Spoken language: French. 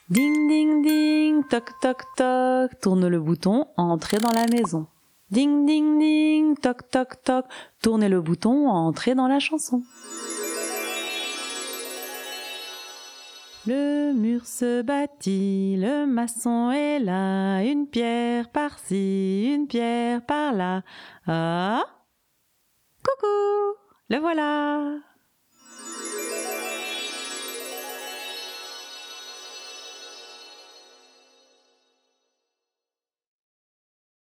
Ding ding ding, toc toc toc, tourne le bouton, entrez dans la maison. Ding ding ding, toc toc toc, tournez le bouton, entrez dans la chanson. Le mur se bâtit, le maçon est là, une pierre par-ci, une pierre par-là. Ah, coucou, le voilà.